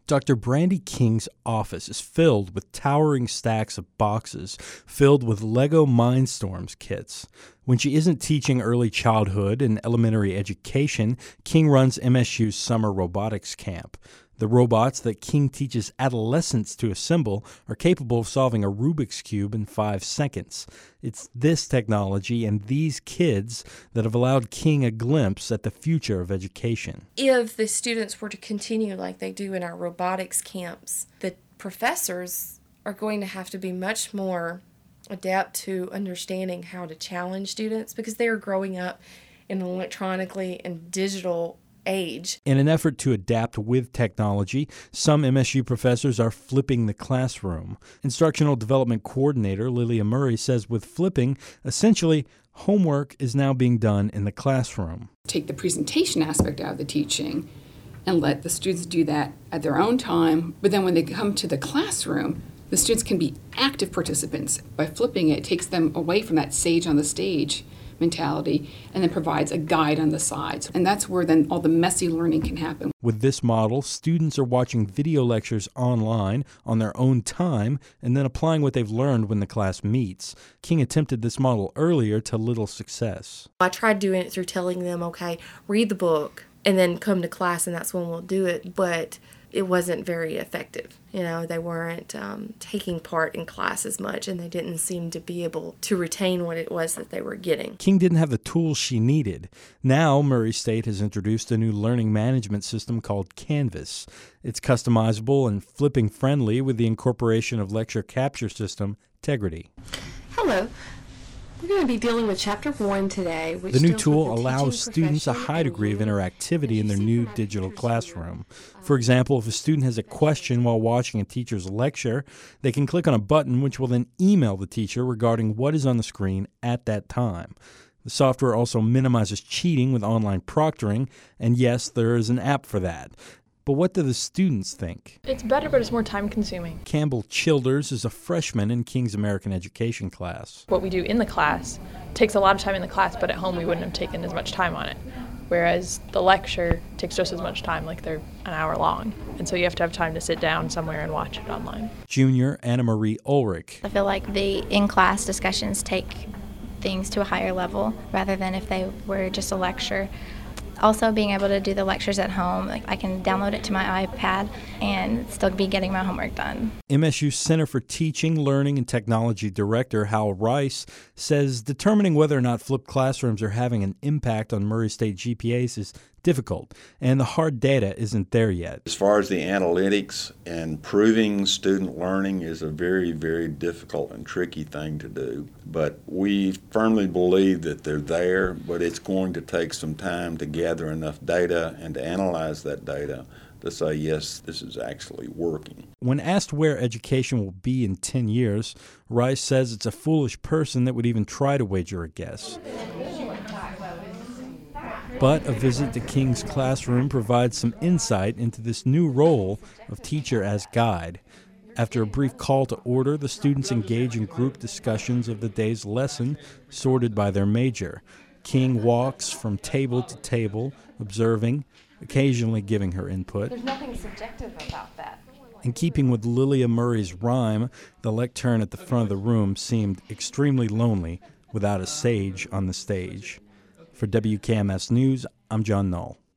Dr. Brandy King's office is filled with towering stacks of boxes filled with Lego Mindstorms kits. When she isn't teaching early childhood and elementary education, King runs MSU's summer robotics camp. The robots that King teaches adolescents to assemble are capable of solving a Rubik's Cube in 5 seconds. It's this technology and these kids that have allowed King a glimpse at the future of education. If the students were to continue like they do in our robotics camps, the professors are going to have to be much more adept to understanding how to challenge students because they are growing up in an electronically and digital age. In an effort to adapt with technology, some MSU professors are flipping the classroom. Instructional Development Coordinator Lilia Murray says with flipping, essentially, homework is now being done in the classroom. Take the presentation aspect out of the teaching and let the students do that at their own time, but then when they come to the classroom, the students can be active participants. By flipping it, it takes them away from that sage on the stage mentality and then provides a guide on the sides. And that's where then all the messy learning can happen. With this model, students are watching video lectures online on their own time and then applying what they've learned when the class meets. King attempted this model earlier to little success. I tried doing it through telling them, okay, read the book and then come to class and that's when we'll do it, but it wasn't very effective. They weren't taking part in class as much, and they didn't seem to be able to retain what it was that they were getting. King didn't have the tools she needed. Now, Murray State has introduced a new learning management system called Canvas. It's customizable and flipping friendly with the incorporation of lecture capture system Tegrity. Hello. We're going to be dealing with Chapter 1 today. The new tool allows students a high degree of interactivity in their new digital classroom. For example, if a student has a question while watching a teacher's lecture, they can click on a button which will then email the teacher regarding what is on the screen at that time. The software also minimizes cheating with online proctoring, and yes, there is an app for that. But what do the students think? It's better, but it's more time-consuming. Campbell Childers is a freshman in King's American Education class. What we do in the class takes a lot of time in the class, but at home we wouldn't have taken as much time on it. Whereas the lecture takes just as much time, like they're an hour long. And so you have to have time to sit down somewhere and watch it online. Junior Anna Marie Ulrich. I feel like the in-class discussions take things to a higher level rather than if they were just a lecture. Also, being able to do the lectures at home, I can download it to my iPad and still be getting my homework done. MSU Center for Teaching, Learning, and Technology Director Hal Rice says determining whether or not flipped classrooms are having an impact on Murray State GPAs is difficult, and the hard data isn't there yet. As far as the analytics, and proving student learning is a very, very difficult and tricky thing to do. But we firmly believe that they're there, but it's going to take some time to gather enough data and to analyze that data to say, yes, this is actually working. When asked where education will be in 10 years, Rice says it's a foolish person that would even try to wager a guess. But a visit to King's classroom provides some insight into this new role of teacher as guide. After a brief call to order, the students engage in group discussions of the day's lesson, sorted by their major. King walks from table to table, observing, occasionally giving her input. There's nothing subjective about that. In keeping with Lilia Murray's rhyme, the lectern at the front of the room seemed extremely lonely without a sage on the stage. For WKMS News, I'm John Null.